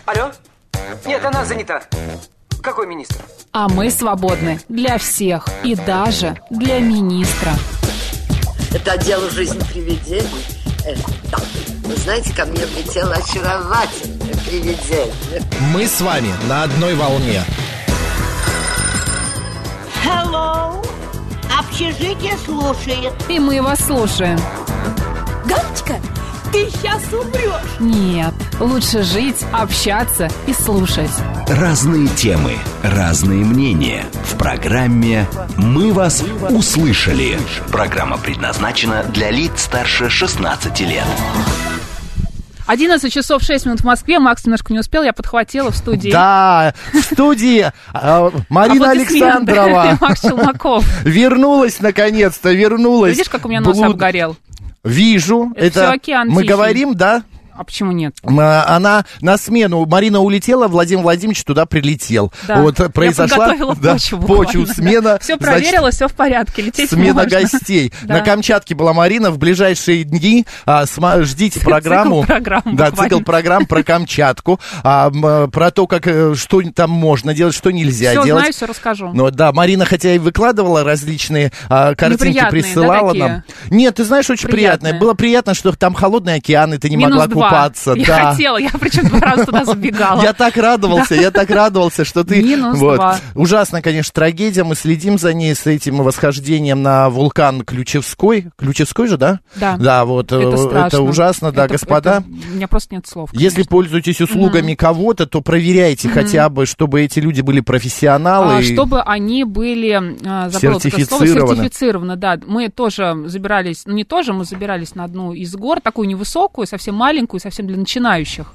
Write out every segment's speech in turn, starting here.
Алло? Нет, она занята. Какой министр? А мы свободны для всех и даже для министра. Это дело жизни привидений. Да. Вы знаете, ко мне влетело очаровательное привидение. Мы с вами на одной волне. Hello. Общежитие слушает. И мы вас слушаем. Галочка, ты сейчас умрешь. Нет, лучше жить, общаться и слушать. Разные темы, разные мнения. В программе «Мы вас услышали». Программа предназначена для лиц старше 16 лет. 11 часов 6 минут в Москве. Макс немножко не успел, я подхватила в студии. Да, в студии Марина Александрова. Макс Челноков. Вернулась, наконец-то, вернулась. Видишь, как у меня нос обгорел? Вижу. Это все океан мы Тихий. Говорим, да? А почему нет? Она на смену. Марина улетела, Владимир Владимирович туда прилетел. Да. Вот произошла почву, смена. Все проверила, все в порядке. Лететь смена можно. Гостей. Да. На Камчатке была Марина. В ближайшие дни ждите программу. Цикл программ про Камчатку. Про то, что там можно делать, что нельзя все делать. Знаю, все расскажу. Но да, Марина, хотя и выкладывала различные картинки, присылала нам. Нет, ты знаешь, очень приятное. Было приятно, что там холодный океан, и ты не могла купаться. Я хотела, я причем 2 раза туда забегала. Я так радовался, что ты... Минус 2. Ужасно, конечно, трагедия. Мы следим за ней, с этим восхождением на вулкан Ключевской. Ключевской же, да? Да. Да, вот. Это ужасно, да, господа. У меня просто нет слов. Если пользуетесь услугами кого-то, то проверяйте хотя бы, чтобы эти люди были профессионалы. Чтобы они были сертифицированы. Да, мы тоже забирались, мы забирались на одну из гор, такую невысокую, совсем маленькую, совсем для начинающих.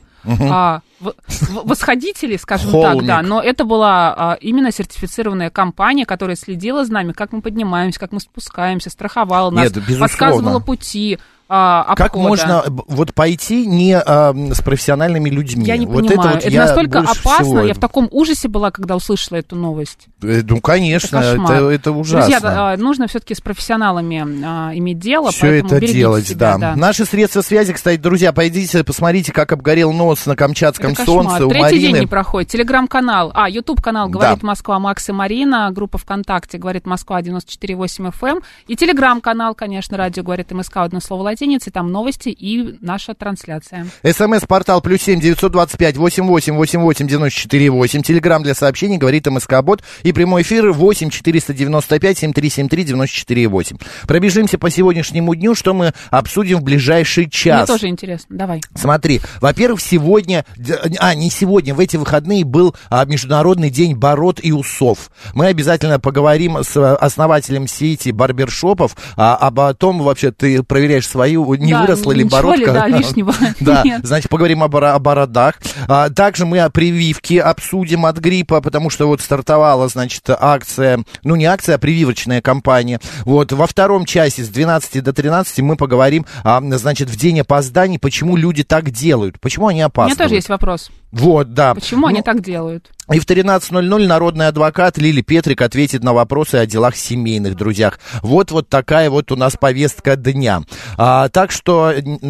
Восходителей, скажем так, да, но это была именно сертифицированная компания, которая следила за нами, как мы поднимаемся, как мы спускаемся, страховала нас, подсказывала пути обхода. Как можно вот пойти не с профессиональными людьми? Я не вот понимаю, это настолько опасно, всего... я в таком ужасе была, когда услышала эту новость. Ну, конечно, это ужасно. Друзья, нужно все-таки с профессионалами иметь дело, все поэтому это делать, себя, да. Наши средства связи, кстати, друзья, пойдите, посмотрите, как обгорел нос на Камчатском солнце у Марины. Третий день не проходит. Телеграм-канал, YouTube-канал «Говорит Москва» Макс и Марина, группа ВКонтакте «Говорит Москва» 94,8 FM, и Телеграм-канал, конечно, радио «Говорит МСК», одно слово латиницей, там новости и наша трансляция. СМС-портал +7 925 88 88 94 8. Телеграм для сообщений «Говорит МСК-бот» и прямой эфир 8 495 7373 94 8. Пробежимся по сегодняшнему дню, что мы обсудим в ближайший час. Мне тоже интересно, давай. Смотри, во-первых, сегодня, не сегодня, в эти выходные был Международный день бород и усов. Мы обязательно поговорим с основателем сети барбершопов об том, вообще, ты проверяешь свою, не выросла ли бородка. Да, лишнего. Да, значит, поговорим о бородах. Также мы о прививке обсудим от гриппа, потому что вот стартовала, значит, акция, не акция, а прививочная кампания. Вот, во втором часе с 12 до 13 мы поговорим, значит, в день опозданий, почему люди так делают, почему они опаздывают. У меня тоже есть вопрос. Вот, да. Почему они так делают? И в 13:00 народный адвокат Лили Петрик ответит на вопросы о делах семейных, друзьях. Вот такая вот у нас повестка дня. Так что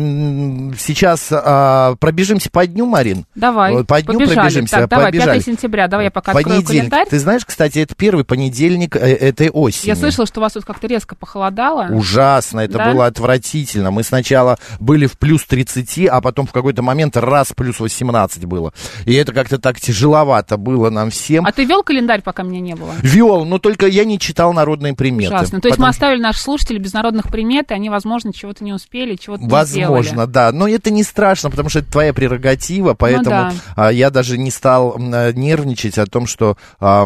сейчас пробежимся по дню, Марин. Давай, по дню побежали. Пробежимся. Так, давай, 5 сентября, давай я пока открою календарь. Ты знаешь, кстати, это первый понедельник этой осени. Я слышала, что у вас тут как-то резко похолодало. Ужасно, это было отвратительно. Мы сначала были в плюс 30, а потом в какой-то момент раз плюс 18 было. И это как-то так тяжеловато было нам всем. А ты вел календарь, пока меня не было? Вел, но только я не читал народные приметы. Ужасно. То есть мы оставили наших слушателей без народных примет, и они, возможно, чего-то не успели, чего-то не сделали. Возможно, да. Но это не страшно, потому что это твоя прерогатива, поэтому я даже не стал нервничать о том, что...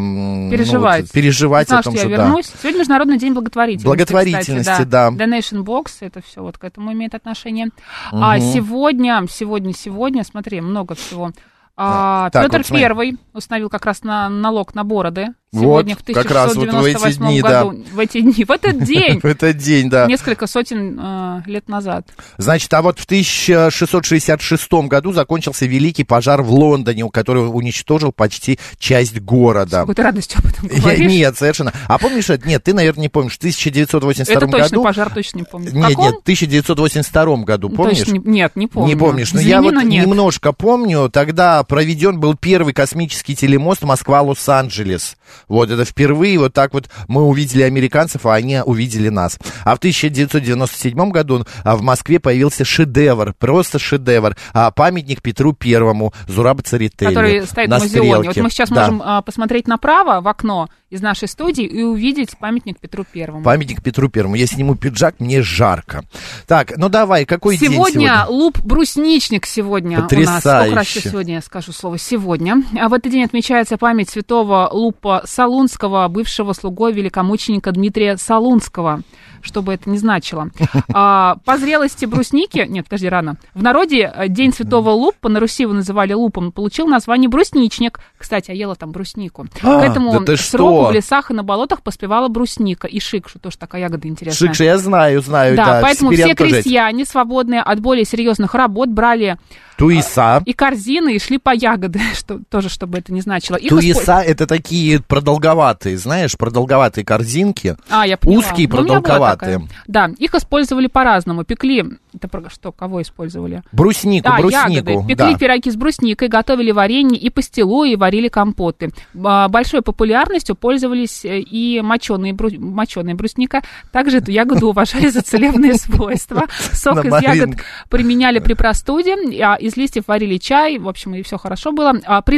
переживать о том, что... я вернусь. Сегодня Международный день благотворительности. Благотворительности, кстати, да. Donation Box, это все вот к этому имеет отношение. А сегодня, смотри, много всего. Петр Первый установил как раз налог на бороды. Сегодня вот, в 1698 как раз вот в эти дни, году, да. в этот день, в этот день, да. Несколько сотен лет назад. Значит, а вот в 1666 году закончился Великий пожар в Лондоне, который уничтожил почти часть города. С какой-то радостью об этом говоришь. Нет, совершенно. А помнишь это? Нет, ты, наверное, не помнишь. В 1982 это году... точно, пожар точно не помню. Нет, в 1982 году, помнишь? Точно, нет, не помню. Не помнишь. Но извини, я вот нет. немножко помню, тогда проведен был первый космический телемост Москва-Лос-Анджелес. Вот, это впервые вот так вот мы увидели американцев, а они увидели нас. А в 1997 году в Москве появился шедевр, просто шедевр, памятник Петру Первому, Зураба Церетели. Который стоит на в музеоне. Стрелке. Вот мы сейчас можем посмотреть направо в окно из нашей студии и увидеть памятник Петру Первому. Памятник Петру Первому. Я сниму пиджак, мне жарко. Так, ну давай, какой день сегодня? Сегодня луп-брусничник сегодня Потрясающе. у нас. Сколько раз сегодня я скажу слово «сегодня». А в этот день отмечается память святого Лупа Солунского, бывшего слугой великомученика Дмитрия Солунского, что бы это ни значило. По зрелости брусники... Нет, подожди, рано. В народе День святого Лупа, на Руси его называли лупом, получил название брусничник. Кстати, я ела там бруснику. К этому сроку в лесах и на болотах поспевала брусника и шикшу, тоже такая ягода интересная. Шикша, я знаю, да. Поэтому все крестьяне, свободные от более серьезных работ, брали туиса и корзины, и шли по ягоды, тоже, чтобы это не значило. Туиса это такие продолговатые, знаешь, продолговатые корзинки. Я поняла. Узкие, продолговатые. Да, их использовали по-разному. Пекли, это что, кого использовали? Бруснику. Ягоды. Пекли пироги с брусникой, готовили варенье и пастилу, и варили компоты. Большой популярностью пользовались и моченая брусника. Также эту ягоду уважали за целебные свойства. Сок из ягод применяли при простуде, из листьев варили чай, в общем, и все хорошо было.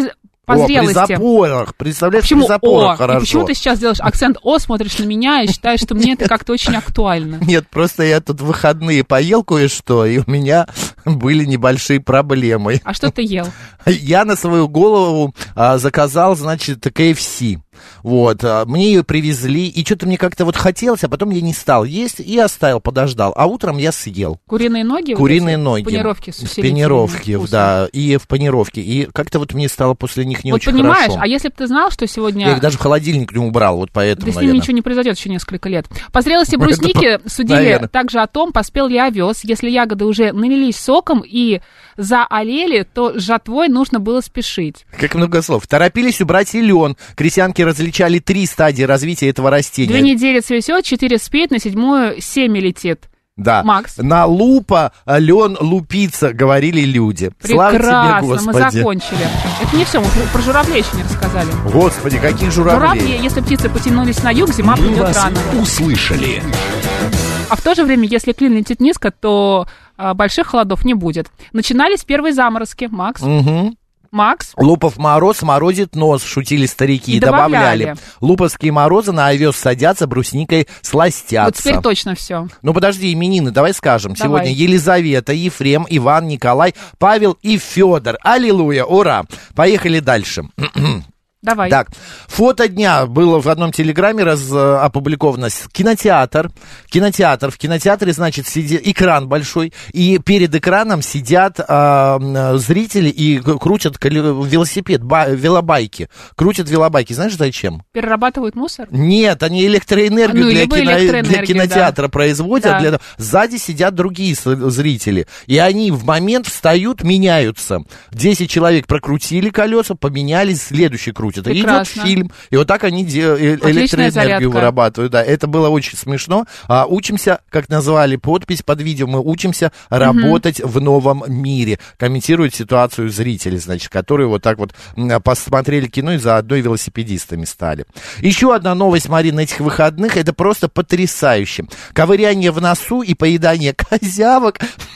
По зрелости. При запорах, представляешь, почему при запорах хорошо. И почему ты сейчас делаешь акцент «о», смотришь на меня и считаешь, что мне это как-то очень актуально? Нет, просто я тут в выходные поел кое-что, и у меня были небольшие проблемы. А что ты ел? Я на свою голову заказал, значит, KFC. Вот, мне ее привезли, и что-то мне как-то вот хотелось, а потом я не стал есть и оставил, подождал. А утром я съел. Куриные ноги? Куриные ноги. В панировке с усилителями. В панировке, да, и в панировке. И как-то вот мне стало после них не очень понимаешь, хорошо. А если бы ты знал, что сегодня... Я их даже в холодильник не убрал, вот поэтому, да с ними ничего не произойдет еще несколько лет. По зрелости брусники судили также о том, поспел ли овес. Если ягоды уже налились соком и заолели, то с жатвой нужно было спешить. Как много слов. Торопились убрать и лен. Крестьянки различали 3 стадии развития этого растения. 2 недели цветет, 4 спеет, на 7-ю семя летит. Да. Макс. На лупа лен лупится, говорили люди. Прекрасно, слава тебе, Господи. Мы закончили. Это не все, мы про журавлей еще не рассказали. Господи, каких журавлей? Журавли, если птицы потянулись на юг, зима придет рано. Услышали. А в то же время, если клин летит низко, то больших холодов не будет. Начинались первые заморозки, Макс. Угу. Макс. Лупов мороз морозит нос, шутили старики и добавляли. Луповские морозы на овес садятся, брусникой сластятся. Вот теперь точно все. Ну подожди, именины, давай скажем. Давай. Сегодня Елизавета, Ефрем, Иван, Николай, Павел и Федор. Аллилуйя, ура. Поехали дальше. Давай. Так, фото дня было в одном телеграме опубликовано. Кинотеатр. В кинотеатре, значит, экран большой, и перед экраном сидят зрители и крутят велосипед, велобайки. Крутят велобайки. Знаешь, зачем? Перерабатывают мусор? Нет, они электроэнергию для кинотеатра да. производят. Да. Сзади сидят другие зрители. И они в момент встают, меняются. 10 человек прокрутили колеса, поменялись, следующий крутит. Идет фильм, и вот так они электроэнергию вырабатывают. Да, это было очень смешно. Учимся, как назвали подпись под видео, мы учимся работать в новом мире. Комментируют ситуацию зрители, значит, которые вот так вот посмотрели кино и заодно и велосипедистами стали. Еще одна новость, Марина, этих выходных, это просто потрясающе. Ковыряние в носу и поедание козявок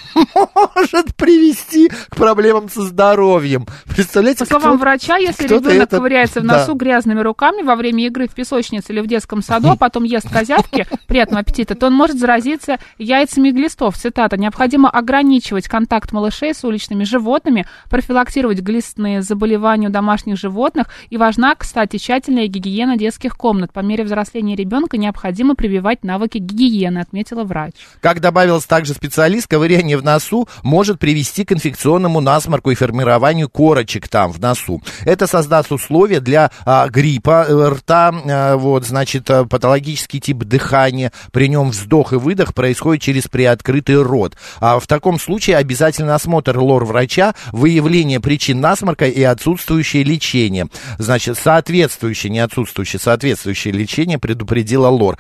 может привести к проблемам со здоровьем. Представляете, по словам врача, если ребенок ковыряется в носу грязными руками во время игры в песочнице или в детском саду, а потом ест козявки, приятного аппетита, то он может заразиться яйцами глистов. Цитата. Необходимо ограничивать контакт малышей с уличными животными, профилактировать глистные заболевания у домашних животных, и важна, кстати, тщательная гигиена детских комнат. По мере взросления ребенка необходимо прививать навыки гигиены, отметила врач. Как добавилась также специалист, ковыряние в носу может привести к инфекционному насморку и формированию корочек там в носу. Это создаст условия условия для гриппа рта, вот, значит, патологический тип дыхания, при нем вздох и выдох происходит через приоткрытый рот. В таком случае обязательно осмотр лор-врача, выявление причин насморка и отсутствующее лечение. Значит, соответствующее, не отсутствующее, соответствующее лечение предупредила лор.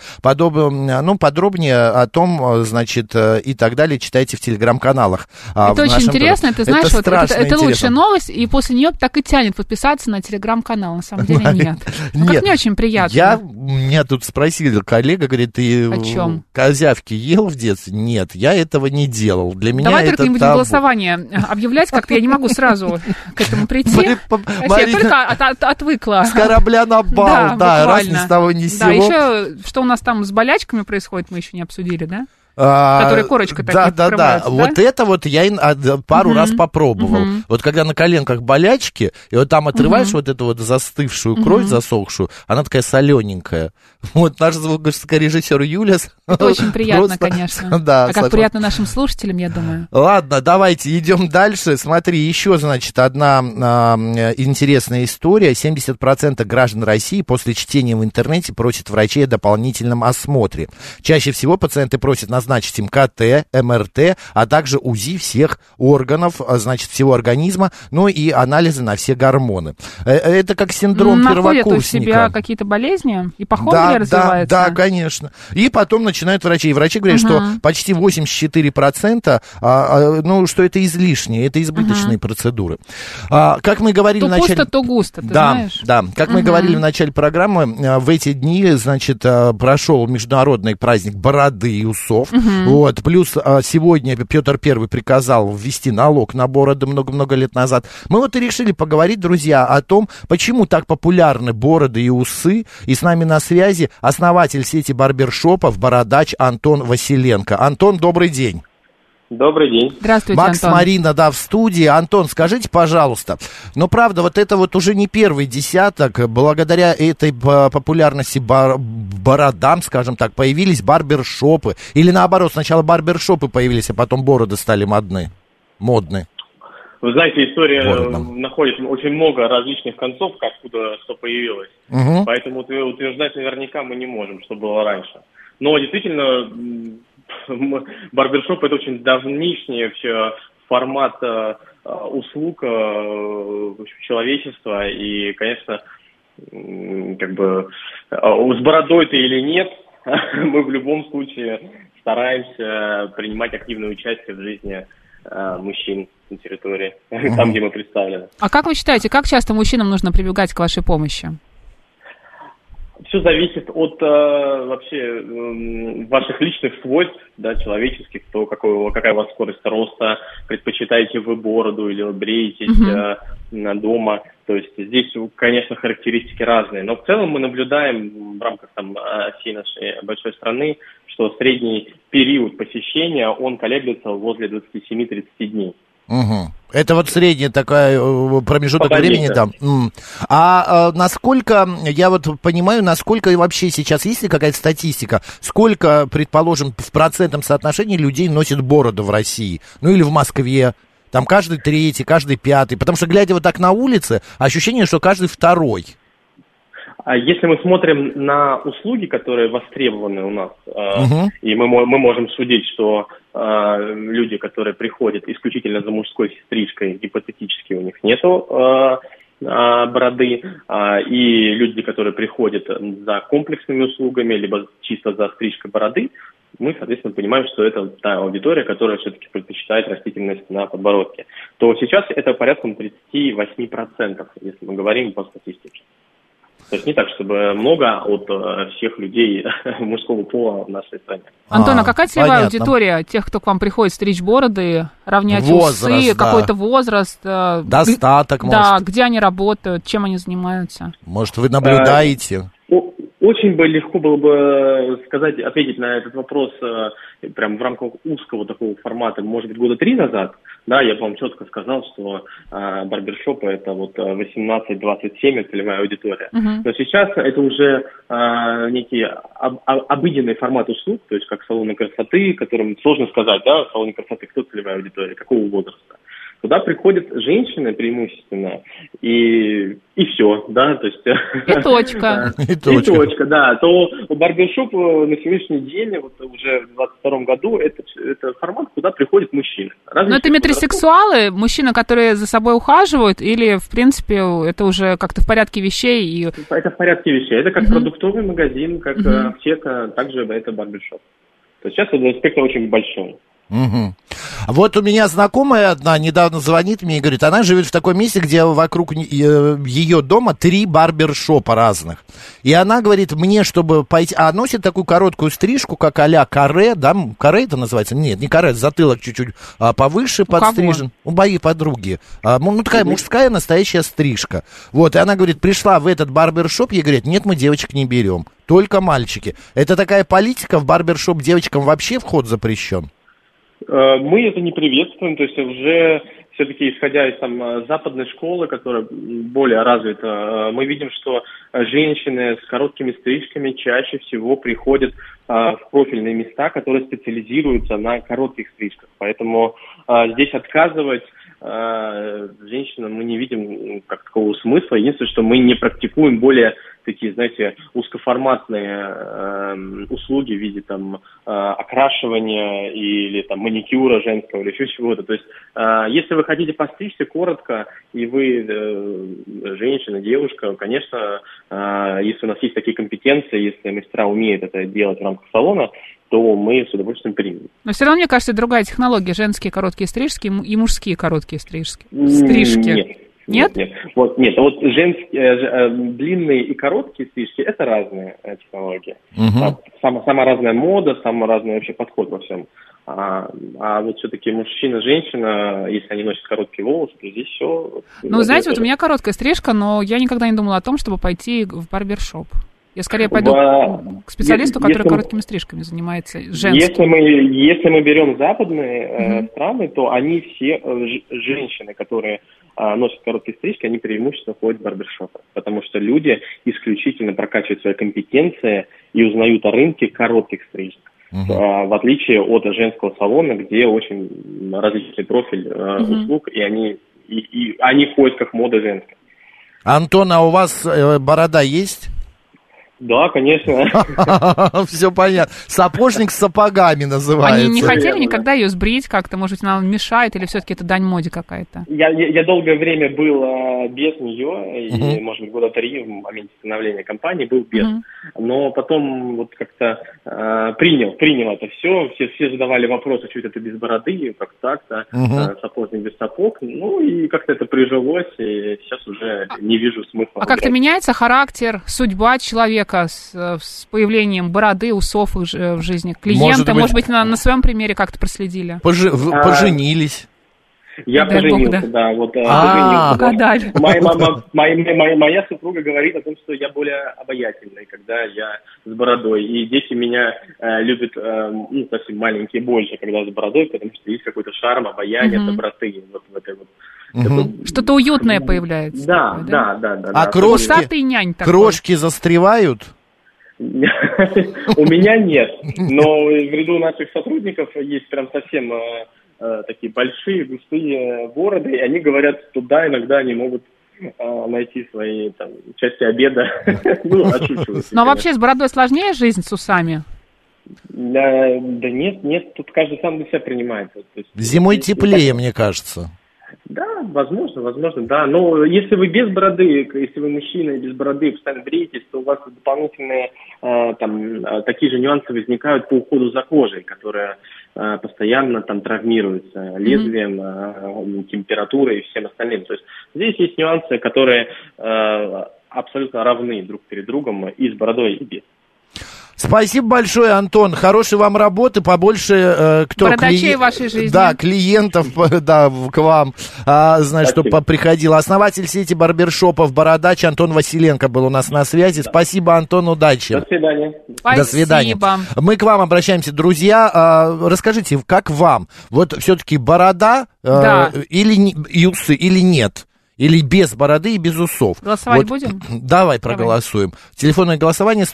Подробнее о том, значит, и так далее читайте в телеграм-каналах. Это очень интересно, ты знаешь, это лучшая новость, и после нее так и тянет подписаться на телеграм-канал, на самом деле нет. Как мне очень приятно. Меня тут спросили, коллега, говорит, ты козявки ел в детстве? Нет, я этого не делал. Для меня давай это только не будем голосование объявлять, как-то я не могу сразу к этому прийти. Я только отвыкла. С корабля на бал, да, раз ни с того ни с сего. Да, еще, что у нас там с болячками происходит, мы еще не обсудили, да? Которые корочкой такие покрываются, да? Вот это вот я пару раз попробовал. Вот когда на коленках болячки, и вот там отрываешь вот эту вот застывшую кровь, засохшую, она такая солененькая. Вот наш звукорежиссер Юля... Это очень приятно, конечно. Да, как приятно нашим слушателям, я думаю. Ладно, давайте идем дальше. Смотри, еще, значит, одна интересная история. 70% граждан России после чтения в интернете просят врачей о дополнительном осмотре. Чаще всего пациенты просят назначить им КТ, МРТ, а также УЗИ всех органов, значит, всего организма, ну и анализы на все гормоны. Это как синдром первокурсника. Находят у себя какие-то болезни, ипохондрия развивается? Да, конечно. И потом начинают врачи. И врачи говорят, что почти 84%, что это излишнее, это избыточные процедуры. Как мы говорили в начале... То пусто, то густо, ты знаешь? Да, как мы говорили в начале программы, в эти дни, значит, прошел международный праздник бороды и усов. Вот, плюс сегодня Петр I приказал ввести налог на бороды много-много лет назад. Мы вот и решили поговорить, друзья, о том, почему так популярны бороды и усы. И с нами на связи основатель сети барбершопов, бородач Антон Василенко. Антон, добрый день. Добрый день. Здравствуйте, Макс, Антон. Марина, в студии. Антон, скажите, пожалуйста, правда, вот это вот уже не первый десяток, благодаря этой популярности бородам, скажем так, появились барбершопы, или наоборот, сначала барбершопы появились, а потом бороды стали модны? Вы знаете, история находит очень много различных концов, откуда что появилось. Поэтому утверждать наверняка мы не можем, что было раньше. Но действительно... Барбершоп — это очень давнишний вообще формат услуг человечества. И, конечно, как бы с бородой ты или нет, мы в любом случае стараемся принимать активное участие в жизни мужчин на территории, там, где мы представлены. А как вы считаете, как часто мужчинам нужно прибегать к вашей помощи? Все зависит от вообще ваших личных свойств, да, человеческих, то какая у вас скорость роста, предпочитаете вы бороду или вы бреетесь дома. То есть здесь, конечно, характеристики разные. Но в целом мы наблюдаем в рамках всей нашей большой страны, что средний период посещения, он колеблется возле 27-30 дней. Это вот средний такой промежуток времени, да. А насколько, я вот понимаю, насколько вообще сейчас, есть ли какая-то статистика, сколько, предположим, в процентном соотношении людей носит бороду в России, или в Москве, там каждый третий, каждый пятый, потому что, глядя вот так на улице, ощущение, что каждый второй. Если мы смотрим на услуги, которые востребованы у нас, и мы можем судить, что люди, которые приходят исключительно за мужской стрижкой, гипотетически у них нету бороды, и люди, которые приходят за комплексными услугами, либо чисто за стрижкой бороды, мы, соответственно, понимаем, что это та аудитория, которая все-таки предпочитает растительность на подбородке. То сейчас это порядком 38%, если мы говорим по статистике. То есть не так, чтобы много от всех людей мужского пола в нашей стране. Антон, а какая целевая аудитория тех, кто к вам приходит стричь бороды, равнять усы, какой-то возраст? Достаток, может. Да, где они работают, чем они занимаются? Может, вы наблюдаете? Очень бы легко было бы ответить на этот вопрос прям в рамках узкого такого формата, может быть, года 3 назад. Да, я бы вам четко сказал, что барбершопы это вот 18-27 целевая аудитория. Но сейчас это уже некий обыденный формат услуг, то есть как салоны красоты, которым сложно сказать, да, салоны красоты, кто целевая аудитория, какого возраста. куда приходят женщины преимущественно, и все, да, то есть... И точка. И точка, да. То барбершоп на сегодняшний день, вот уже в 2022 году, это формат, куда приходят мужчины. Но это метросексуалы, мужчины, которые за собой ухаживают, или, в принципе, это уже как-то в порядке вещей? И... Это в порядке вещей. Это как продуктовый магазин, как аптека, также это барбершоп. То есть сейчас этот спектр очень большой. Вот у меня знакомая одна недавно звонит мне и говорит, она живет в таком месте, где вокруг ее дома 3 барбершопа разных. И она говорит мне, чтобы пойти... А носит такую короткую стрижку, как а-ля каре, да? Каре это называется? Нет, не каре, затылок чуть-чуть повыше подстрижен. У моей подруги. Ну, такая мужская настоящая стрижка. Вот, и она говорит, пришла в этот барбершоп, ей говорят, нет, мы девочек не берем, только мальчики. Это такая политика, в барбершоп девочкам вообще вход запрещен? Мы это не приветствуем, то есть уже все-таки исходя из западной школы, которая более развита, мы видим, что женщины с короткими стрижками чаще всего приходят в профильные места, которые специализируются на коротких стрижках. Поэтому здесь отказывать женщинам мы не видим как такого смысла. Единственное, что мы не практикуем более такие, знаете, узкоформатные услуги в виде окрашивания или маникюра женского или еще чего-то. То есть, если вы хотите постричься коротко, и вы женщина, девушка, конечно, если у нас есть такие компетенции, если мастера умеют это делать в рамках салона, то мы с удовольствием примем. Но все равно, мне кажется, другая технология. Женские короткие стрижки и мужские короткие стрижки. Нет? Нет. Вот женские, длинные и короткие стрижки – это разные технологии. Самая разная мода, самый разный вообще подход во всем. А вот все-таки мужчина, женщина, если они носят короткие волосы, то здесь все... Ну, вы знаете, вот у меня короткая стрижка, но я никогда не думала о том, чтобы пойти в барбершоп. Я скорее пойду к специалисту, который короткими стрижками занимается, женским. Если мы берем западные страны, то они все женщины, которые носят короткие стрижки, они преимущественно ходят в барбершопы, потому что люди исключительно прокачивают свои компетенции и узнают о рынке коротких стрижек. В отличие от женского салона, где очень различный профиль услуг, и они в поисках моды женской. Антон, а у вас борода есть? Да, конечно. Все понятно. Сапожник с сапогами называется. Они не хотели никогда ее сбрить как-то? Может быть, она мешает, или все-таки это дань моде какая-то? Я долгое время был без нее, и, может быть, года 3 в моменте становления компании был без. Но потом вот как-то принял это все. Все задавали вопросы, что это без бороды, как так-то, сапожник без сапог. Ну, и как-то это прижилось, и сейчас уже не вижу смысла. А как-то меняется характер, судьба человека с появлением бороды, усов в жизни клиента? Может быть, на своем примере как-то проследили? Поженились. Я поженился, да. Гадали. Моя супруга говорит о том, что я более обаятельный, когда я с бородой. И дети меня любят, совсем маленькие больше, когда с бородой, потому что есть какой-то шарм, обаяние, доброты. Вот в этой вот. Что-то уютное появляется. Да. А крошки застревают? У меня нет. Но в ряду наших сотрудников есть прям совсем такие большие, густые бороды, и они говорят, что да, иногда они могут найти свои части обеда. Отшучиваются. Но вообще с бородой сложнее жизнь с усами? Да нет, тут каждый сам для себя принимает. Зимой теплее, мне кажется. Да, возможно, да. Но если вы без бороды, если вы мужчина и без бороды постоянно бреетесь, то у вас дополнительные такие же нюансы возникают по уходу за кожей, которая постоянно травмируется лезвием, температурой и всем остальным. То есть здесь есть нюансы, которые абсолютно равны друг перед другом и с бородой, и без. Спасибо большое, Антон. Хорошей вам работы, побольше бородачей в вашей жизни. Да, клиентов, да, к вам, чтобы приходил. Основатель сети барбершопов «Бородач» Антон Василенко был у нас на связи. Спасибо, Антон, удачи. До свидания. До свидания. Мы к вам обращаемся, друзья. Расскажите, как вам? Вот все-таки борода или и усы, или нет? Или без бороды и без усов. Голосовать будем? Давай проголосуем. Телефонное голосование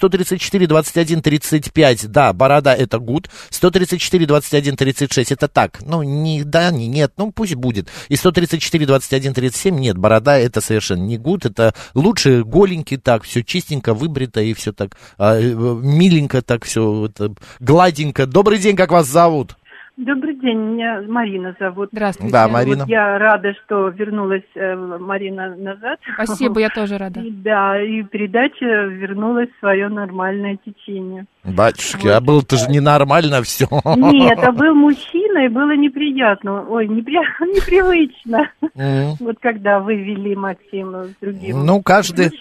134-21-35. Да, борода это good. 134-21-36 это так. Ну, не да, не нет, ну пусть будет. И 134-21-37 нет, борода это совершенно не good. Это лучше голенький так, все чистенько, выбрито и все так миленько, так все гладенько. Добрый день, как вас зовут? Добрый день, меня Марина зовут. Здравствуйте. Да, Марина. Вот я рада, что вернулась Марина назад. Спасибо, я тоже рада. Да, и передача вернулась в свое нормальное течение. Батюшки, вот. А было-то же ненормально все. Нет, а был мужчина, и было неприятно. Ой, непривычно. Вот когда вы вели Максима с другим. Ну, каждый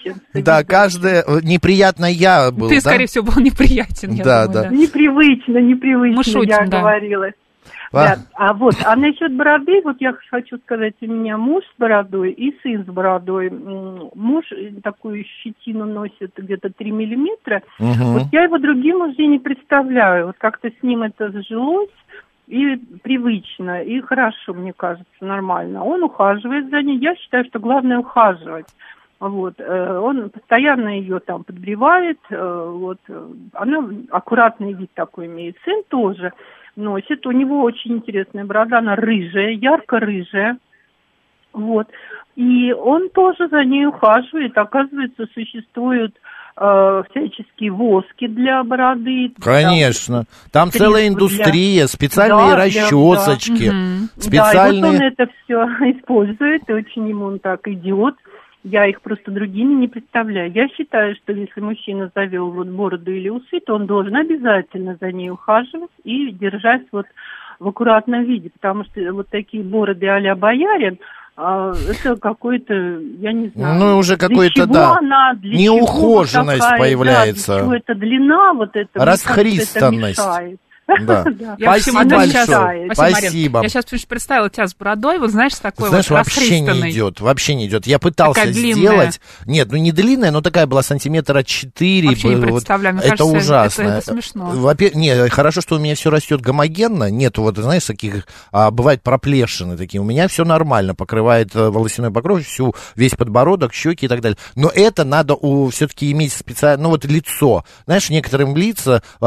неприятно я был. Ты, скорее всего, был неприятен, я думаю, да. Непривычно, Мы шутим, я говорила. Да. А насчет бороды, вот я хочу сказать, у меня муж с бородой и сын с бородой. Муж такую щетину носит где-то 3 миллиметра. Вот я его другим уже не представляю. Вот как-то с ним это сжилось и привычно, и хорошо, мне кажется, нормально. Он ухаживает за ней. Я считаю, что главное ухаживать. Вот, он постоянно ее там подбривает, вот, она аккуратный вид такой имеет. Сын тоже носит, у него очень интересная борода, она рыжая, ярко-рыжая, вот, и он тоже за ней ухаживает. Оказывается, существуют всяческие воски для бороды. Конечно, там целая индустрия, специальные расчесочки, специальные... Да, и вот он это все использует, и очень ему он так идет. Я их просто другими не представляю. Я считаю, что если мужчина завел вот бороду или усы, то он должен обязательно за ней ухаживать и держать вот в аккуратном виде, потому что вот такие бороды а-ля боярин, это какой-то, я не знаю. Ну, уже какой-то, да, неухоженность такая, появляется. Да, для чего эта длина, вот это, расхристанность. Да. Спасибо большое. Спасибо. Я сейчас представила тебя с бородой, вот знаешь, с такой знаешь, вот вообще не идет. Я пытался сделать. Нет, ну не длинная, но такая была сантиметра 4. Вообще не представляю, мне это кажется, ужасно. Это смешно. Не, хорошо, что у меня все растет гомогенно. Нету вот, знаешь, таких, бывают проплешины такие. У меня все нормально, покрывает волосяной покров, весь подбородок, щеки и так далее. Но это надо все-таки иметь специально, ну вот лицо. Знаешь, у некоторых лиц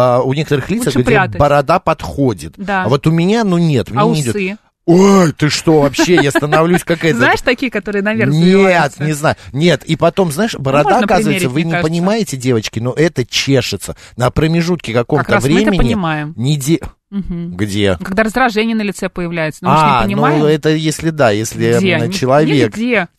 борода подходит. Да. А вот у меня, нет. А мне усы? Не идет. Ой, ты что, вообще, я становлюсь какая-то... Знаешь, такие, которые наверх Нет, не знаю. Нет, и потом, знаешь, борода, оказывается, вы не понимаете, девочки, но это чешется. На промежутке каком-то времени... мы это понимаем. Где? Когда раздражение на лице появляется. Мы же не понимаем. Ну это если человек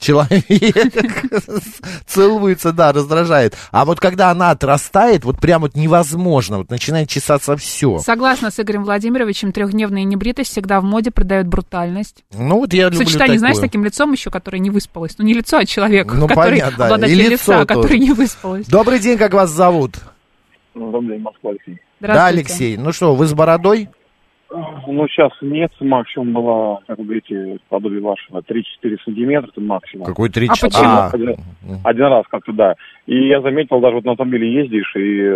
целуется, да, раздражает. А вот когда она отрастает, вот прям вот невозможно, вот начинает чесаться все. Согласна с Игорем Владимировичем, 3-дневная небритость всегда в моде придает брутальность. Ну вот я люблю такое. Сочетание, знаешь, с таким лицом еще, которое не выспалось. Ну не лицо, а человек, который обладатель лица, который не выспалось. Добрый день, как вас зовут? Добрый день, Москва, Алексей. Да, Алексей. Ну что, вы с бородой? Ну, сейчас нет, максимум была, как вы говорите, подобие вашего, 3-4 сантиметра, это максимум. Какой 3-4? А почему? Один раз как-то, да. И я заметил, даже вот на автомобиле ездишь, и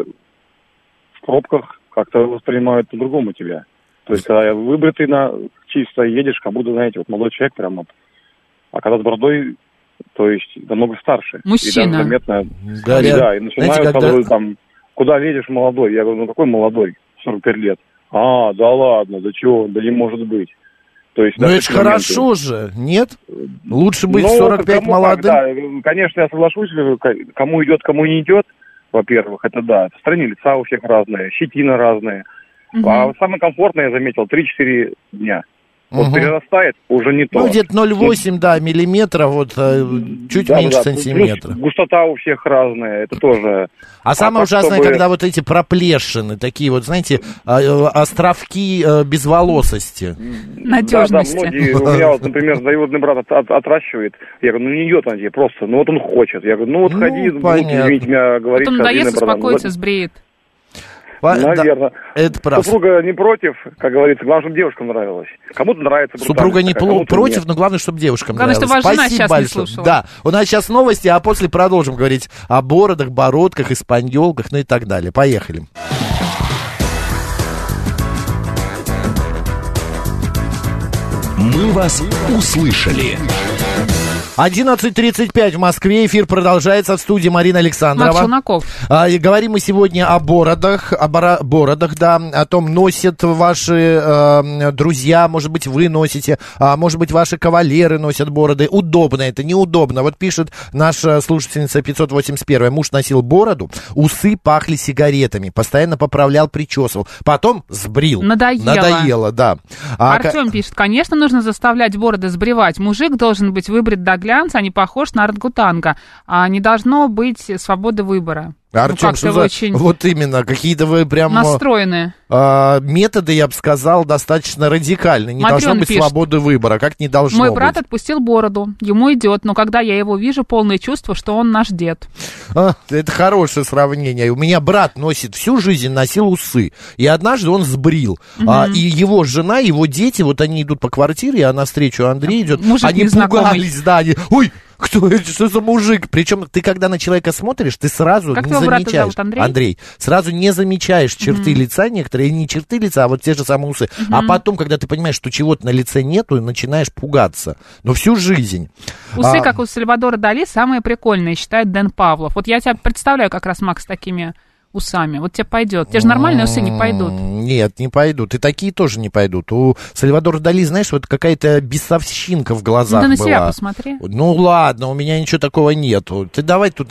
в пробках как-то воспринимают по-другому тебя. То есть, когда выбритый чисто едешь, как будто, знаете, вот молодой человек прям вот. А когда с бородой, то есть, намного старше. Мужчина. И даже заметно... Да, и начинают, когда там... Куда едешь, молодой? Я говорю, какой молодой? 45 лет. Да ладно, да чего? Да не может быть. То есть, это ж хорошо же, нет? Лучше быть 45 молодым? Да, конечно, я соглашусь, кому идет, кому не идет, во-первых, это да. Строение лица у всех разное, щетина разная. А самое комфортное, я заметил, 3-4 дня. Вот перерастает, уже не то. Ну, где-то 0,8, да, миллиметра, вот чуть меньше сантиметра. Густота у всех разная, это тоже... А самое ужасное, когда вот эти проплешины, такие вот, знаете, островки безволосости. Надежности. Да, многие, у меня вот, например, двоюродный брат отращивает, я говорю, не идет он тебе просто, вот он хочет. Я говорю, ходи, извините меня, говорить. Потом надоест, успокоится, сбреет. Наверное. Да, это правда. Супруга не против, как говорится, главное, чтобы девушкам нравилось. Кому-то нравится супруга не против, но главное, чтобы девушкам нравилось. Главное, чтобы ваша жена сейчас большое. Не слушала. Да, у нас сейчас новости, а после продолжим говорить о бородах, бородках, испаньолках, ну и так далее. Поехали. Мы вас услышали. 11:35 в Москве. Эфир продолжается, в студии Марина Александрова. Макс Челноков. Говорим мы сегодня о бородах, бородах, да, о том, носят ваши друзья, может быть, вы носите, может быть, ваши кавалеры носят бороды. Удобно это, неудобно. Вот пишет наша слушательница 581. Муж носил бороду, усы пахли сигаретами, постоянно поправлял, причесывал, потом сбрил. Надоело, да. Артем пишет, конечно, нужно заставлять бороды сбривать. Мужик должен быть выбрит до глянца, а не похож на орангутанга. Не должно быть свободы выбора. Артем, что за... очень... Вот именно, какие-то вы прям... Настроенные. Методы, я бы сказал, достаточно радикальные. Не должно быть свободы выбора, как не должно быть. Мой брат отпустил бороду, ему идет, но когда я его вижу, полное чувство, что он наш дед. Это хорошее сравнение. У меня брат носит, всю жизнь носил усы, и однажды он сбрил. И его жена, его дети, вот они идут по квартире, а навстречу Андрей идет, они пугались, да, они... Ой! Кто это? Что за мужик? Причем ты, когда на человека смотришь, ты сразу не замечаешь. Андрей, сразу не замечаешь черты лица некоторые, не черты лица, а вот те же самые усы. А потом, когда ты понимаешь, что чего-то на лице нету, начинаешь пугаться. Но всю жизнь. Усы, как у Сальвадора Дали, самые прикольные, считает Дэн Павлов. Вот я тебя представляю как раз, Макс, с такими усами. Вот тебе пойдет. Те же нормальные усы не пойдут. Нет, не пойдут. И такие тоже не пойдут. У Сальвадора Дали, знаешь, вот какая-то бесовщинка в глазах была. Ты на себя посмотри. Ну ладно, у меня ничего такого нету. Ты давай тут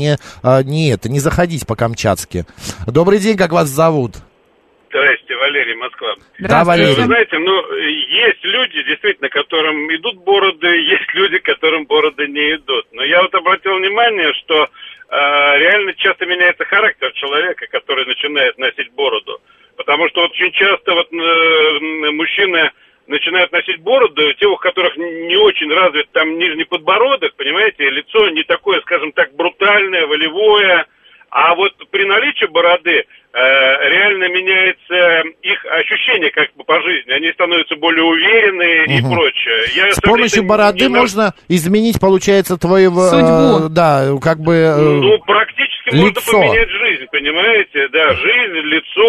не заходись по-камчатски. Добрый день, как вас зовут? Здрасте, Валерий, Москва. Да, Валерий. Вы знаете, есть люди, действительно, которым идут бороды, есть люди, которым бороды не идут. Но я вот обратил внимание, что реально часто меняется характер человека, который начинает носить бороду. Потому что очень часто мужчины начинают носить бороду, те, у которых не очень развит там нижний подбородок, понимаете, лицо не такое, скажем так, брутальное, волевое. А вот при наличии бороды реально меняется их ощущение как бы по жизни. Они становятся более уверенные и прочее. С помощью бороды можно изменить, получается, твоего... Судьбу. Да, как бы... практически лицо. Можно поменять жизнь, понимаете? Да, жизнь, лицо,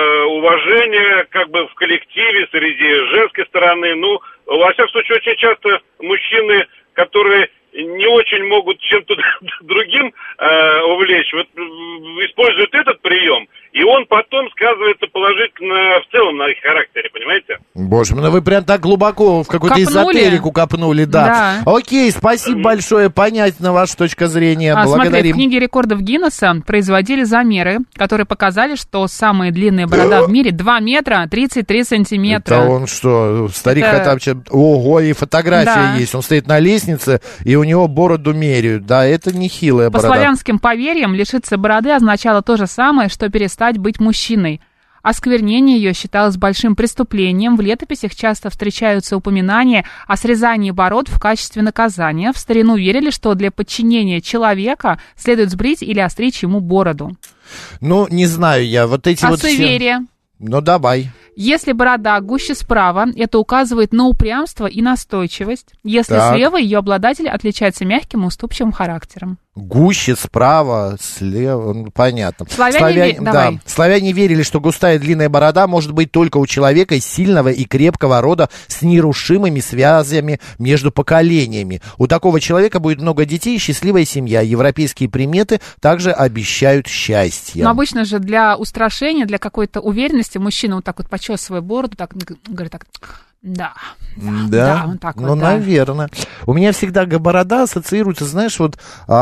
уважение как бы в коллективе, среди женской стороны. Во всяком случае, очень часто мужчины, которые не очень могут чем-то другим увлечь, используют этот прием, и он потом сказывается положительно в целом на их характере, понимаете? Боже мой, вы прям так глубоко в какую-то эзотерику копнули, да. Окей, спасибо большое, понятна ваша точка зрения, благодарим. Смотри, в книге рекордов Гиннесса производили замеры, которые показали, что самая длинная борода в мире 2 метра 33 сантиметра. Это он что, старик Хаттабыч, ого, и фотография есть, он стоит на лестнице, и у него бороду меряют, да, это нехилая борода. По славянским поверьям, лишиться бороды означало то же самое, что перестать быть мужчиной. Осквернение ее считалось большим преступлением. В летописях часто встречаются упоминания о срезании бород в качестве наказания. В старину верили, что для подчинения человека следует сбрить или остричь ему бороду. Не знаю я, вот эти вот суеверия. Ну, давай. Если борода гуще справа, это указывает на упрямство и настойчивость. Если слева, ее обладатель отличается мягким и уступчивым характером. Гуще справа, слева, понятно. Славяне верили, что густая длинная борода может быть только у человека из сильного и крепкого рода с нерушимыми связями между поколениями. У такого человека будет много детей и счастливая семья. Европейские приметы также обещают счастье. Но обычно же для устрашения, для какой-то уверенности мужчина вот так вот почесывая бороду, так говорит так... Да, вот так вот, наверное. У меня всегда борода ассоциируется, знаешь, вот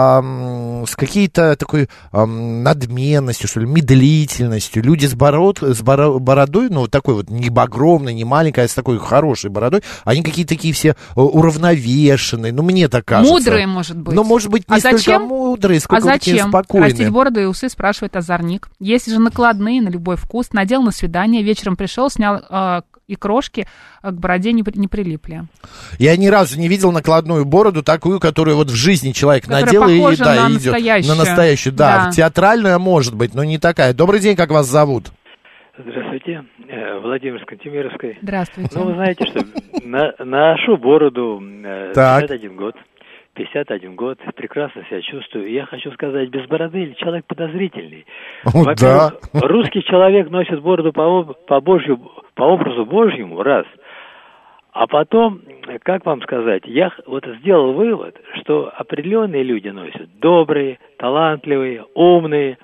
с какой-то такой надменностью, что ли, медлительностью. Люди с бородой, такой вот не багромной, не маленькой, а с такой хорошей бородой, они какие-то такие все уравновешенные, мне так кажется. Мудрые, может быть. Может быть, не столько мудрые, сколько такие спокойные. Растить бороду и усы, спрашивает озорник. Есть же накладные на любой вкус. Надел на свидание, вечером пришел, снял... и крошки к бороде не прилипли. Я ни разу не видел накладную бороду, такую, которую вот в жизни человек надел и идет на настоящую. Да, театральная может быть, но не такая. Добрый день, как вас зовут? Здравствуйте, Владимир с Кантемировской. Здравствуйте. Вы знаете, что ношу бороду 51 год. 51 год, прекрасно себя чувствую. Я хочу сказать, без бороды человек подозрительный. Во-первых, русский человек носит бороду по образу Божьему, раз. А потом, как вам сказать, я вот сделал вывод, что определенные люди носят добрые, талантливые, умные,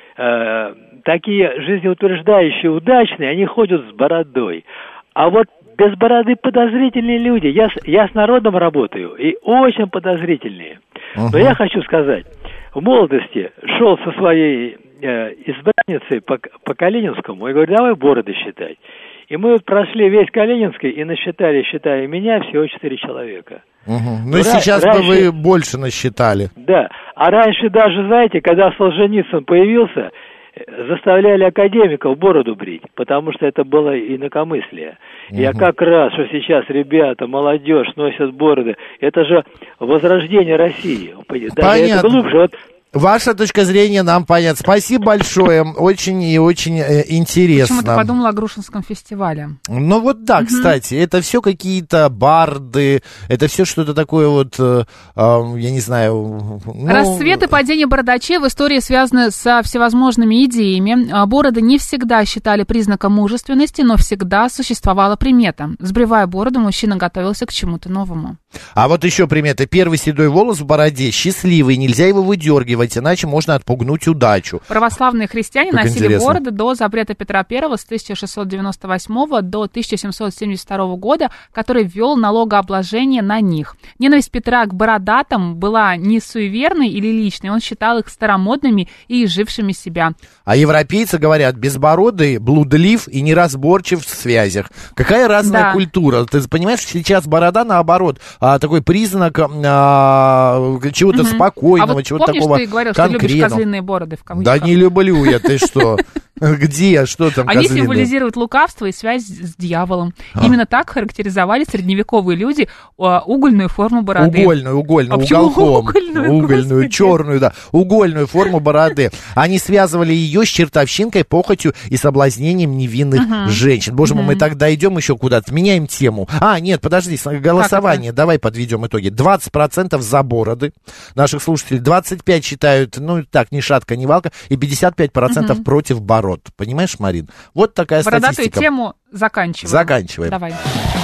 такие жизнеутверждающие, удачные, они ходят с бородой. А вот без бороды подозрительные люди. Я с народом работаю, и очень подозрительные. Но я хочу сказать, в молодости шел со своей избранницей по Калининскому, и говорю, давай бороды считать. И мы вот прошли весь Калининский и насчитали, считая меня, всего 4 человека. Ну, сейчас бы вы больше насчитали. Да, а раньше даже, знаете, когда Солженицын появился, заставляли академиков бороду брить, потому что это было инакомыслие. Я как раз, что сейчас ребята, молодежь носят бороды, это же возрождение России. Даже это глубже. Вот. Ваша точка зрения нам понятна. Спасибо большое, очень и очень интересно. Почему-то подумала о Грушинском фестивале. Ну вот да, кстати, это все какие-то барды, это все что-то такое вот, я не знаю... Расцвет и падение бородачей в истории связаны со всевозможными идеями. Бороды не всегда считали признаком мужественности, но всегда существовала примета. Сбривая бороду, мужчина готовился к чему-то новому. А вот еще примета. Первый седой волос в бороде счастливый, нельзя его выдергивать, иначе можно отпугнуть удачу. Православные христиане носили бороды до запрета Петра I с 1698 до 1772 года, который ввел налогообложение на них. Ненависть Петра к бородатым была не суеверной или личной, он считал их старомодными и изжившими себя. А европейцы говорят, безбородый, блудлив и неразборчив в связях. Какая разная культура. Ты понимаешь, сейчас борода наоборот, такой признак чего-то спокойного, вот чего-то помнишь, такого ты говорил, конкретного. Что любишь козлиные бороды в кавычках? Да не люблю я, ты что? Где? Что там Они козлиные? символизируют лукавство и связь с дьяволом. Именно так характеризовали средневековые люди угольную форму бороды. Угольную, уголком. Угольную, черную, да. Угольную форму бороды. Они связывали ее с чертовщинкой, похотью и соблазнением невинных женщин. Боже мой, мы так дойдем еще куда-то. Меняем тему. Нет, подожди, голосование. Давай подведем итоги. 20% за бороды наших слушателей, 25% считают, ни шатка, ни валка, и 55% против бород. Понимаешь, Марин? Вот такая бородатую статистика. Тему заканчиваем. Заканчиваем. Давай.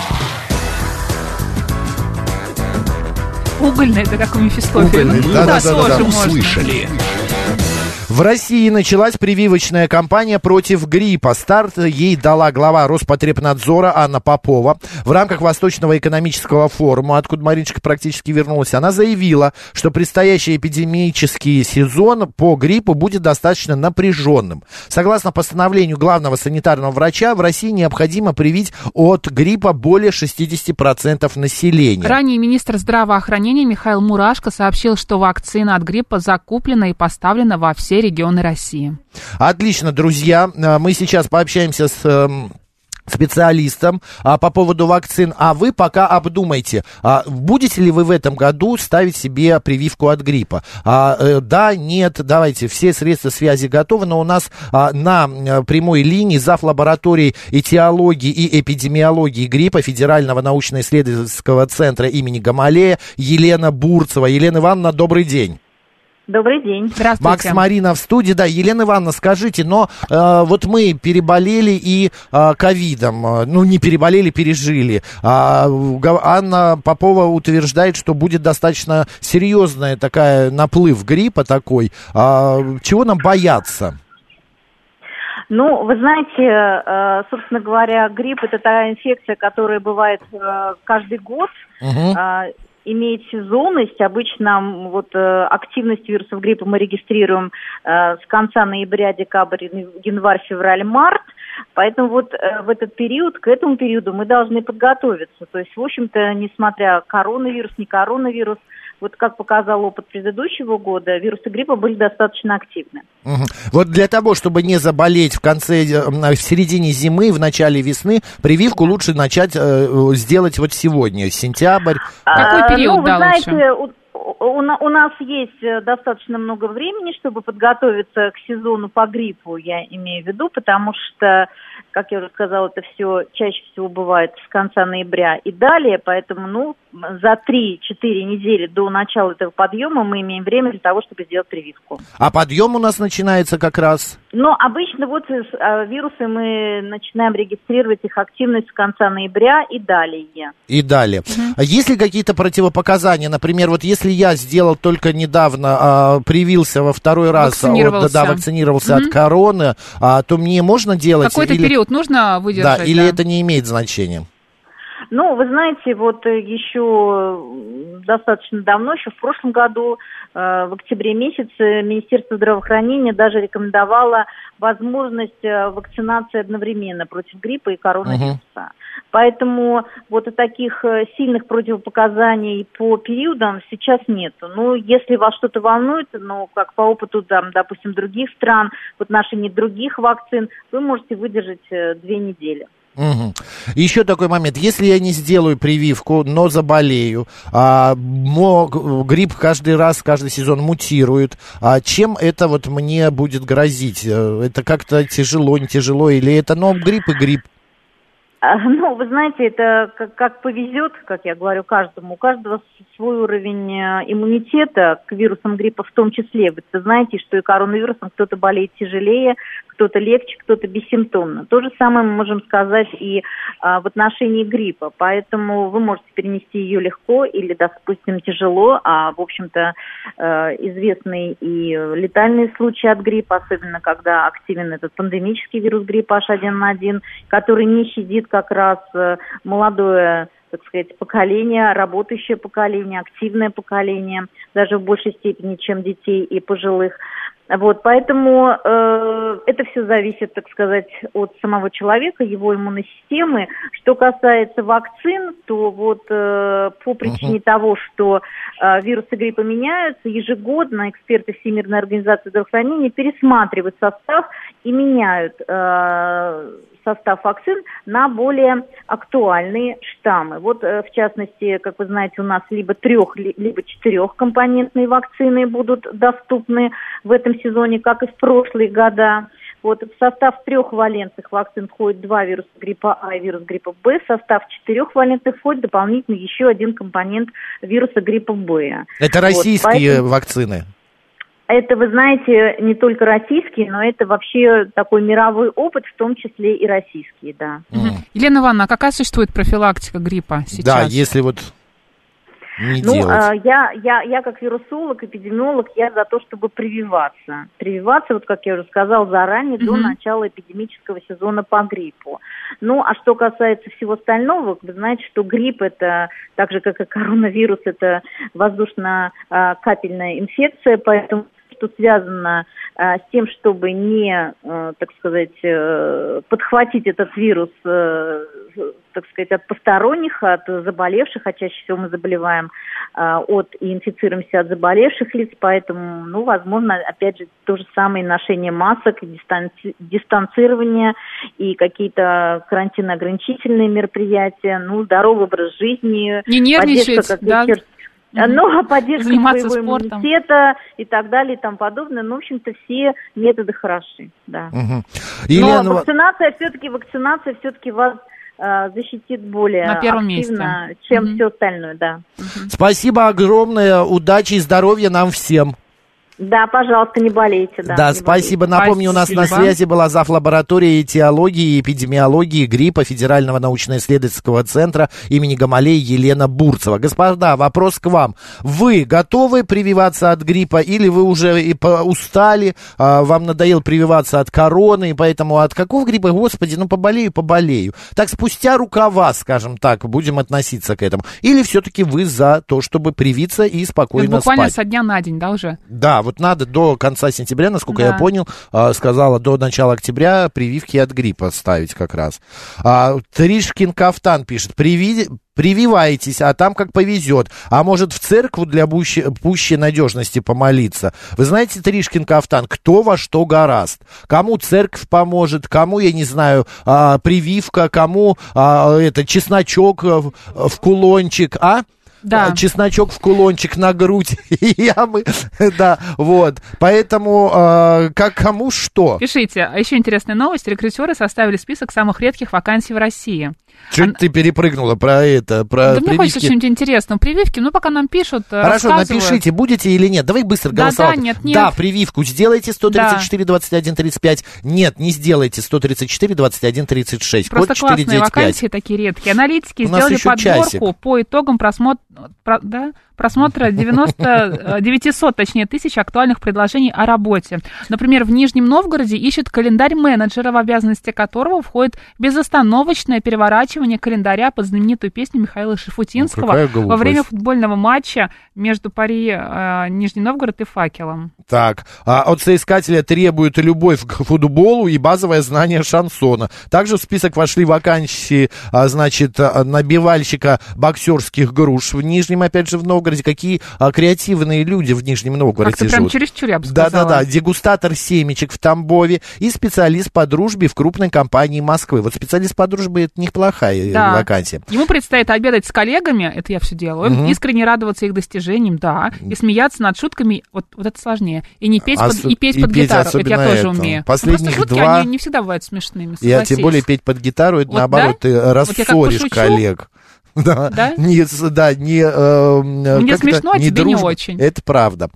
Угольная, это как у Мефистофеля. Мы услышали. В России началась прививочная кампания против гриппа. Старт ей дала глава Роспотребнадзора Анна Попова. В рамках Восточного экономического форума, откуда Мариночка практически вернулась, она заявила, что предстоящий эпидемический сезон по гриппу будет достаточно напряженным. Согласно постановлению главного санитарного врача, в России необходимо привить от гриппа более 60% населения. Ранее министр здравоохранения Михаил Мурашко сообщил, что вакцина от гриппа закуплена и поставлена во все регионы России. Отлично, друзья. Мы сейчас пообщаемся с специалистом по поводу вакцин, а вы пока обдумайте, будете ли вы в этом году ставить себе прививку от гриппа. Да, нет, давайте, все средства связи готовы, но у нас на прямой линии зав. Лаборатории этиологии и эпидемиологии гриппа Федерального научно-исследовательского центра имени Гамалея Елена Бурцева. Елена Ивановна, добрый день. Добрый день. Здравствуйте. Макс, Марина в студии. Да, Елена Ивановна, скажите, но вот мы переболели и ковидом, не переболели, пережили. Анна Попова утверждает, что будет достаточно серьезная такая наплыв гриппа такой. Чего нам бояться? Вы знаете, собственно говоря, грипп – это та инфекция, которая бывает каждый год. Имеет сезонность. Обычно активность вирусов гриппа мы регистрируем с конца ноября, декабрь, январь, февраль, март. Поэтому в этот период, к этому периоду мы должны подготовиться. То есть, в общем-то, несмотря коронавирус, не коронавирус, как показал опыт предыдущего года, вирусы гриппа были достаточно активны. Вот для того, чтобы не заболеть в середине зимы, в начале весны, прививку лучше начать сделать сегодня, сентябрь. Какой период, вы знаете, у нас есть достаточно много времени, чтобы подготовиться к сезону по гриппу, я имею в виду, потому что, как я уже сказала, это все чаще всего бывает с конца ноября и далее, поэтому, за 3-4 недели до начала этого подъема мы имеем время для того, чтобы сделать прививку. А подъем у нас начинается как раз? Но обычно вирусы мы начинаем регистрировать их активность с конца ноября и далее. А есть ли какие-то противопоказания? Например, вот если я сделал только недавно, привился во второй раз, вакцинировался от короны, то мне можно делать? Какой-то период нужно выдержать? Да, или это не имеет значения? Ну, вы знаете, вот еще достаточно давно, еще в прошлом году, в октябре месяце, Министерство здравоохранения даже рекомендовало возможность вакцинации одновременно против гриппа и коронавируса. Поэтому вот таких сильных противопоказаний по периодам сейчас нету. Ну, если вас что-то волнует, как по опыту, допустим, других стран, в отношении других вакцин, вы можете выдержать 2 недели. Угу. Еще такой момент. Если я не сделаю прививку, но заболею, грипп каждый сезон мутирует, чем это вот мне будет грозить? Это как-то тяжело, не тяжело, или это грипп и грипп? Ну, вы знаете, это как повезет, как я говорю, каждому. У каждого свой уровень иммунитета к вирусам гриппа в том числе. Вы знаете, что и коронавирусом кто-то болеет тяжелее, кто-то легче, кто-то бессимптомно. То же самое мы можем сказать и в отношении гриппа. Поэтому вы можете перенести ее легко или, допустим, тяжело. В общем-то, известные и летальные случаи от гриппа, особенно когда активен этот пандемический вирус гриппа H1N1, который не щадит как раз молодое, так сказать, поколение, работающее поколение, активное поколение, даже в большей степени, чем детей и пожилых. Вот, поэтому это все зависит, так сказать, от самого человека, его иммунной системы. Что касается вакцин, то вот по причине того, что вирусы гриппа меняются, ежегодно эксперты Всемирной организации здравоохранения пересматривают состав и меняют состав вакцин на более актуальные штаммы. Вот, в частности, как вы знаете, у нас либо 3, либо 4-компонентные вакцины будут доступны в этом сезоне, как и в прошлые года. Вот, в состав 3-валентных вакцин входит 2 вируса гриппа А и вирус гриппа Б. В состав 4-валентных входит дополнительно еще 1 компонент вируса гриппа Б. Это российские вакцины? Это, вы знаете, не только российские, но это вообще такой мировой опыт, в том числе и российские, да. Елена Ивановна, а какая существует профилактика гриппа сейчас? Да, если вот не делать. Я как вирусолог, эпидемиолог, я за то, чтобы прививаться. Прививаться, вот как я уже сказала, заранее, до начала эпидемического сезона по гриппу. Ну, а что касается всего остального, вы знаете, что грипп, это, так же, как и коронавирус, это воздушно-капельная инфекция, поэтому что связано с тем, чтобы не, так сказать, подхватить этот вирус, так сказать, от посторонних, от заболевших, а чаще всего мы заболеваем и инфицируемся от заболевших лиц, поэтому, возможно, опять же, то же самое ношение масок, дистанцирование и какие-то карантинно-ограничительные мероприятия, здоровый образ жизни. Не нервничать, да? Поддержка своего иммунитета и так далее и тому подобное. В общем-то, все методы хороши, да. Но вакцинация все-таки вас защитит более активно, чем все остальное, да. Спасибо огромное, удачи и здоровья нам всем. Да, пожалуйста, не болейте. Да, спасибо. Напомню, у нас на связи была зав. Лаборатории этиологии и эпидемиологии гриппа Федерального научно-исследовательского центра имени Гамалеи Елена Бурцева. Господа, вопрос к вам. Вы готовы прививаться от гриппа или вы уже устали, вам надоело прививаться от короны, и поэтому от какого гриппа, господи, поболею. Так, спустя рукава, скажем так, будем относиться к этому. Или все-таки вы за то, чтобы привиться и спокойно спать? Буквально со дня на день, да, уже? Да, вот надо до конца сентября, насколько я понял, сказала, до начала октября прививки от гриппа ставить как раз. Тришкин Кафтан пишет, прививайтесь, а там как повезет. А может в церковь для пущей надежности помолиться? Вы знаете, Тришкин Кафтан, кто во что горазд? Кому церковь поможет, кому, я не знаю, прививка, кому чесночок в кулончик, Да. Чесночок в кулончик на грудь ямы, да, вот, поэтому как кому что. Пишите, а еще интересная новость, рекрутеры составили список самых редких вакансий в России. Чуть ты перепрыгнула про это, про да прививки. Мне хочется что-нибудь интересное. Прививки, пока нам пишут, хорошо, напишите, будете или нет. Давай быстро голосовать. Да, нет. Да, прививку сделайте 134 21 35. Нет, не сделайте 134 21 36. Просто код 495. классные вакансии такие редкие. Аналитики сделали подборку по итогам просмотра 900 тысяч актуальных предложений о работе. Например, в Нижнем Новгороде ищут календарь менеджера, в обязанности которого входит безостановочное переворачивание календаря под знаменитую песню Михаила Шафутинского во время футбольного матча между Пари, Нижний Новгород и Факелом. Так, от соискателя требуют любовь к футболу и базовое знание шансона. Также в список вошли вакансии, набивальщика боксерских груш в Нижнем, опять же, в Новгороде. Какие креативные люди в Нижнем Новгороде живут. Прям чересчур, я бы сказала. Да. Дегустатор семечек в Тамбове и специалист по дружбе в крупной компании Москвы. Вот специалист по дружбе — это неплохая вакансия. Ему предстоит обедать с коллегами, это я все делаю, искренне радоваться их достижениям, и смеяться над шутками, вот это сложнее. И не петь под гитару, это я тоже умею. Последних просто шутки, они не всегда бывают смешными, согласись. Я тем более петь под гитару, это наоборот, ты рассоришь коллег. Да? Мне смешно, а тебе не очень. Это правда.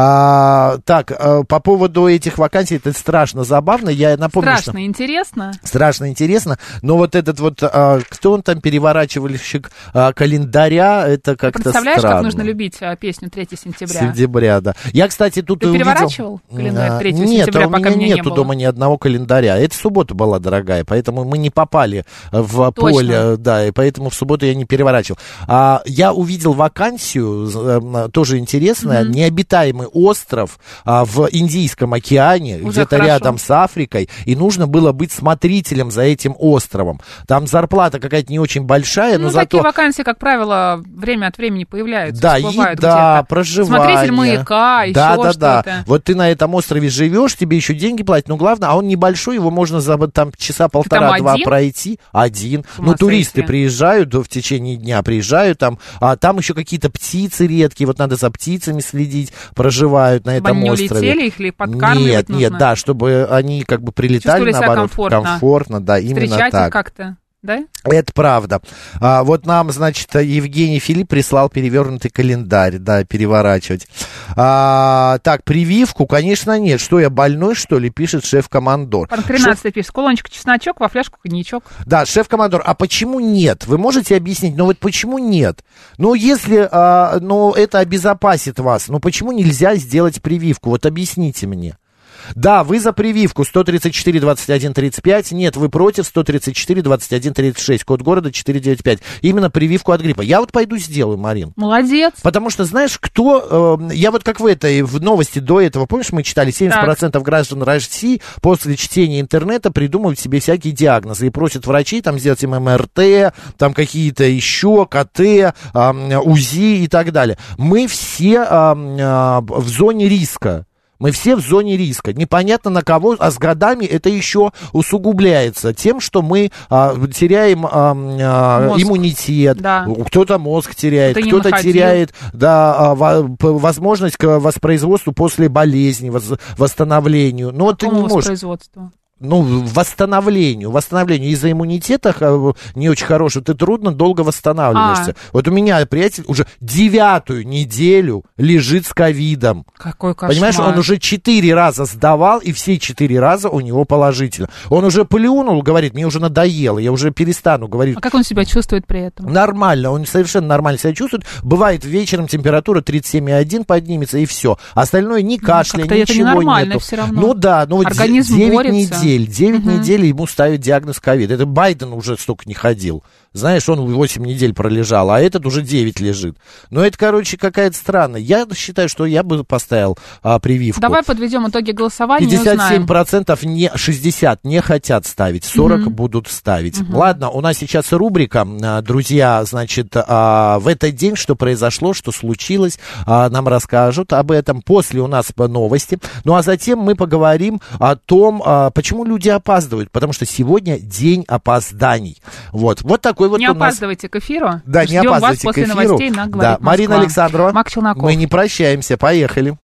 По поводу этих вакансий, это страшно забавно. Я напомню, интересно. Страшно интересно. Но вот этот кто он там, переворачивальщик календаря, это как-то представляешь, странно. как нужно любить песню 3 сентября? Сентября, да. Я, кстати, тут увидел... Ты переворачивал календарь 3 сентября, пока меня не было? Нет, у меня нету дома ни одного календаря. Это суббота была, дорогая, поэтому мы не попали в поле, да, и поэтому в субботу я не переворачивал. Я увидел вакансию, тоже интересная, необитаемый остров в Индийском океане, где-то рядом с Африкой, и нужно было быть смотрителем за этим островом. Там зарплата какая-то не очень большая, но зато... такие вакансии, как правило, время от времени появляются. Да, еда, проживание. Смотритель маяка, еще что-то. Да. Вот ты на этом острове живешь, тебе еще деньги платят, но главное, а он небольшой, его можно за там часа полтора-два пройти. Один. Туристы приезжают в течение дня, приезжают там, а там еще какие-то птицы редкие, вот надо за птицами следить, проживают на этом острове. Чтобы они улетели, их ли подкармливать нужно? Нет, да, чтобы они как бы прилетали, наоборот, комфортно, да, именно встречать так. Их как-то. Да? Это правда. Вот нам, значит, Евгений Филипп прислал перевернутый календарь, да, переворачивать. Так, прививку, конечно, нет. Что, я больной, что ли, пишет шеф-командор. 13 пишет, колончик чесночок, во фляжку коньячок. Да, шеф-командор, а почему нет? Вы можете объяснить, вот почему нет? Если, это обезопасит вас, почему нельзя сделать прививку? Вот объясните мне. Да, вы за прививку 134 21 35. Нет, вы против 134 21 36. Код города 495. Именно прививку от гриппа. Я вот пойду сделаю, Марин. Молодец. Потому что, знаешь, я вот как в новости до этого, помнишь, мы читали, 70% граждан России после чтения интернета придумывают себе всякие диагнозы и просят врачей там сделать им МРТ, там какие-то еще КТ, УЗИ и так далее. Мы все в зоне риска. Мы все в зоне риска. Непонятно на кого, а с годами это еще усугубляется тем, что мы теряем иммунитет, да. Кто-то мозг теряет, кто-то теряет возможность к воспроизводству после болезни, восстановлению. Но ты не можешь... восстановлению из-за иммунитета не очень хорошего, ты трудно долго восстанавливаешься. Вот у меня приятель уже 9-ю неделю лежит с ковидом. Какой кошмар. Понимаешь, он уже 4 раза сдавал, и все 4 раза у него положительно. Он уже плюнул, говорит, мне уже надоело, я уже перестану говорить. А как он себя чувствует при этом? Нормально, он совершенно нормально себя чувствует. Бывает вечером температура 37,1 поднимется, и все. Остальное ни кашля, ничего это ненормально нету. Все равно. Организм 9 борется. недель. 9 недель ему ставят диагноз ковид. Это Байден уже столько не ходил. Знаешь, он 8 недель пролежал, а этот уже 9 лежит. Но это, какая-то странная. Я считаю, что я бы поставил прививку. Давай подведем итоги голосования 57%, 60% не хотят ставить, 40% будут ставить. Ладно, у нас сейчас рубрика, друзья, значит, в этот день, что произошло, что случилось, нам расскажут об этом. После у нас новости. Ну, а затем мы поговорим о том, почему люди опаздывают. Потому что сегодня день опозданий. Вот такой вот не у нас... опаздывайте к эфиру. Да, ждем не опаздывайте вас после к эфиру. новостей на «Говорит Да, Марина Москва». Александрова. Макс Челноков. Мы не прощаемся. Поехали.